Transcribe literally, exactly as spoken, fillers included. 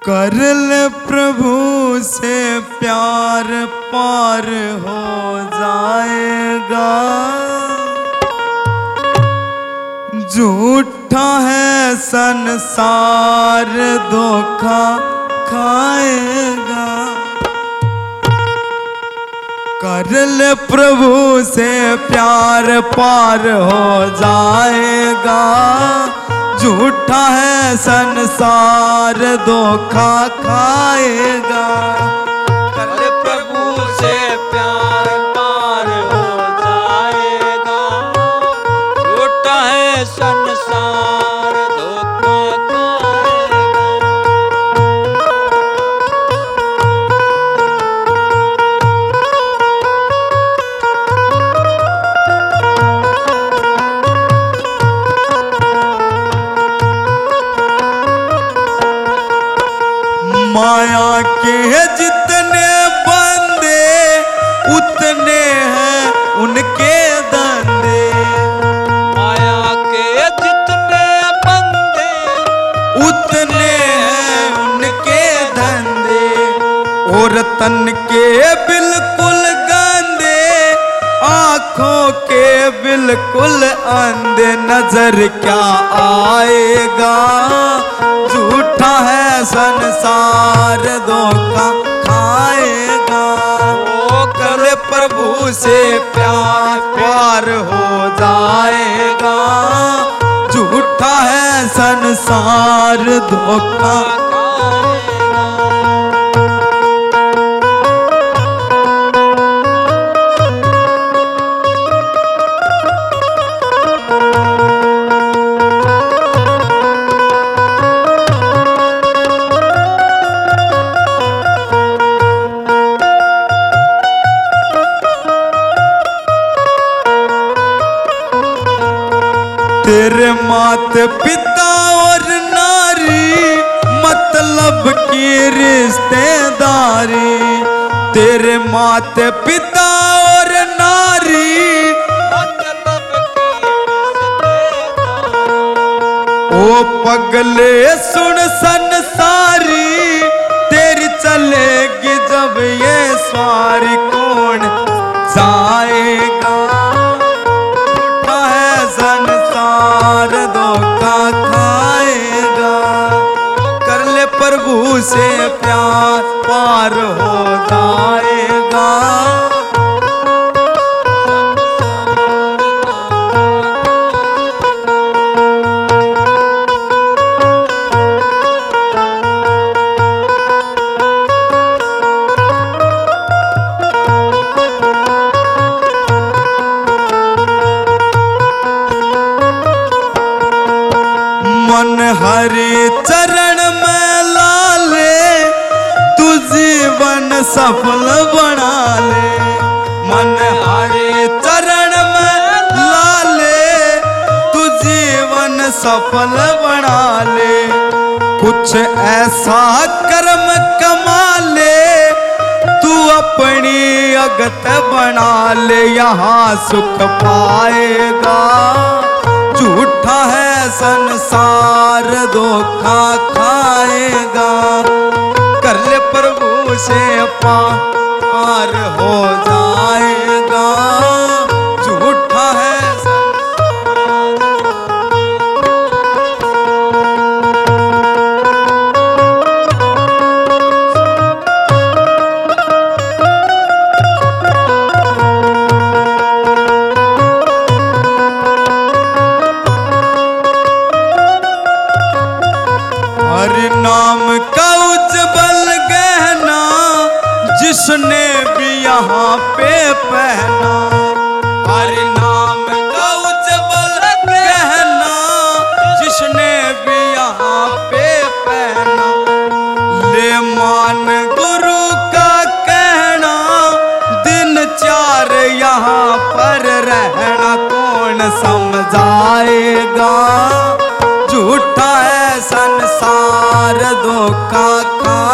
कर ले प्रभु से प्यार पार हो जाएगा। झूठा है संसार धोखा खाएगा। कर ले प्रभु से प्यार पार हो जाएगा। झूठा है संसार धोखा खाएगा। कर ले प्रभु से प्यार पार हो जाएगा। झूठा है संसार धोखा खाएगा। माया के जितने बंदे उतने हैं उनके धंधे। माया के जितने बंदे उतने हैं उनके धंधे। और तन के बिल्कुल गंदे, आंखों के बिल्कुल अंधे। नजर क्या आएगा। झूठा है संसार धोखा खाएगा। ओ कर प्रभु से प्यार पार हो जाएगा। झूठा है संसार धोखा। तेरे माता पिता और नारी मतलब की रिश्तेदारी। तेरे माता पिता और नारी मतलब की रिश्तेदारी। ओ पगले सुन संसारी, तेरी चलेगी जब ये सवारी कौन जाएगा। झूठा है संसार धोखा खाएगा। कर ले प्रभु से प्यार पार हो जाएगा। मन हरि चरण में लाले, तू जीवन सफल बना ले। मन हरि चरण में लाले, तू जीवन सफल बना ले। कुछ ऐसा कर्म कमा ले, तू अपनी अगत बना ले। यहाँ सुख पाएगा। झूठा है संसार धोखा खाएगा। कर ले प्रभु से पार हो जाएगा। झूठा है हरि नाम का उज्जवल गहना, जिसने भी यहाँ पे पहना। हरि नाम का उज्जवल गहना, जिसने भी यहाँ पे पहना। ले मान गुरु का कहना, दिन चार यहाँ पर रहना कौन समझाएगा। झूठा है संसार धोखा खा